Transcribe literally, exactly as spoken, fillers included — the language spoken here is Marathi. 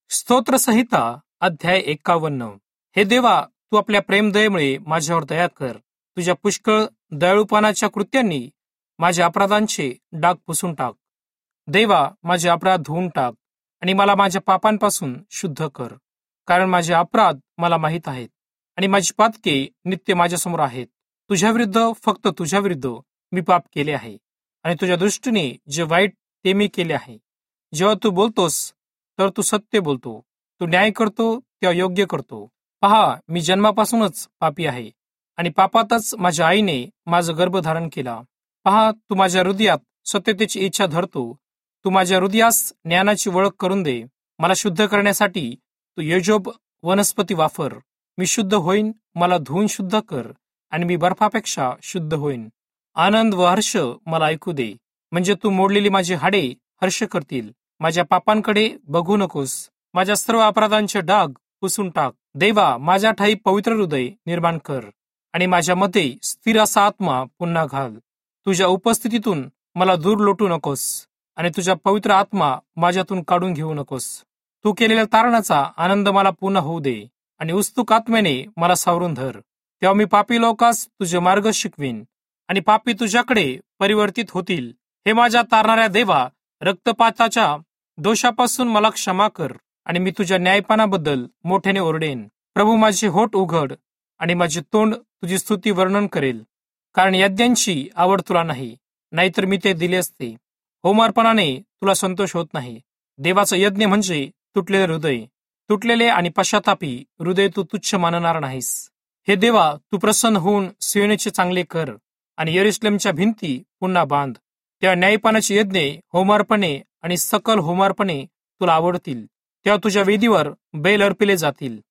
स्तोत्रसंहिता अध्याय एक्कावन्न. हे देवा, तू आपल्या प्रेमदयेमुळे माझ्यावर दया कर. तुझ्या पुष्कळ दयाळूपणाच्या कृत्यांनी माझ्या अपराधांचे डाग पुसून टाक. देवा, माझे अपराध धुवून टाक आणि मला माझ्या पापांपासून शुद्ध कर. कारण माझे अपराध मला माहीत आहेत आणि माझी पातके नित्य माझ्यासमोर आहेत. तुझ्या विरुद्ध, फक्त तुझ्या विरुद्ध मी पाप केले आहे आणि तुझ्या दृष्टीने जे वाईट ते मी केले आहे. जेव्हा तू बोलतोस तर तू सत्य बोलतो, तू न्याय करतो तेव्हा योग्य करतो. पहा, मी जन्मापासूनच पापी आहे आणि पापातच माझ्या आईने माझं गर्भधारण केला. पहा, तू माझ्या हृदयात सत्यतेची इच्छा धरतो. तू माझ्या हृदयास ज्ञानाची ओळख करून दे. मला शुद्ध करण्यासाठी तू योजोब वनस्पती वापर. मी शुद्ध होईन, मला धुवून शुद्ध कर आणि मी बर्फापेक्षा शुद्ध होईन. आनंद व हर्ष मला ऐकू दे, म्हणजे तू मोडलेली माझी हाडे हर्ष करतील. माझ्या पापांकडे बघू नकोस. माझ्या सर्व अपराधांचे डाग पुसून टाक. देवा, माझ्या ठाई पवित्र हृदय निर्माण कर आणि माझ्यामध्ये स्थिर असा आत्मा पुन्हा घाल. तुझ्या उपस्थितीतून मला दूर लोटू नकोस आणि तुझा पवित्र आत्मा माझ्यातून काढून घेऊ नकोस. तू केलेल्या तारणाचा आनंद मला पुन्हा होऊ दे आणि उत्सुक आत्म्याने मला सावरून धर. तेव्हा मी पापी लोकांस तुझे मार्ग शिकवीन आणि पापी तुझ्याकडे परिवर्तित होतील. हे माझ्या तारणाऱ्या देवा, रक्तपाताच्या दोषापासून मला क्षमा कर आणि मी तुझ्या न्यायपानाबद्दल मोठ्याने ओरडेन. प्रभू, माझे होठ उघड आणि माझे तोंड तुझी स्तुती वर्णन करेल. कारण यज्ञांची आवड तुला नाही, नाहीतर मी ते दिले असते. होमार्पणाने तुला संतोष होत नाही. देवाचा यज्ञ म्हणजे तुटलेले हृदय. तुटलेले आणि पश्चातापी हृदय तू तुच्छ मानणार नाहीस. हे देवा, तू प्रसन्न होऊन सियोनचे चांगले कर आणि यरूशलेमच्या भिंती पुन्हा बांध. तेव्हा न्यायपानाची यज्ञे, होमार्पणे आणि सकल होमार्पणे तुला आवडतील. तेव्हा तुझ्या वेदीवर बैल अर्पिले जातील.